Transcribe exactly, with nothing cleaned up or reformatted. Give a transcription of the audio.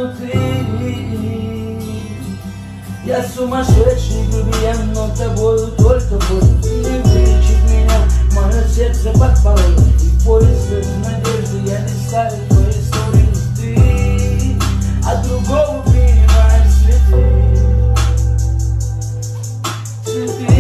внутри. Я сумасшедший грубиян, но тобою только буду. Не вылечить меня, мое сердце под полой. И в поисках надежды я листаю твои истории ты, а другого принимаешь следы. Цветы.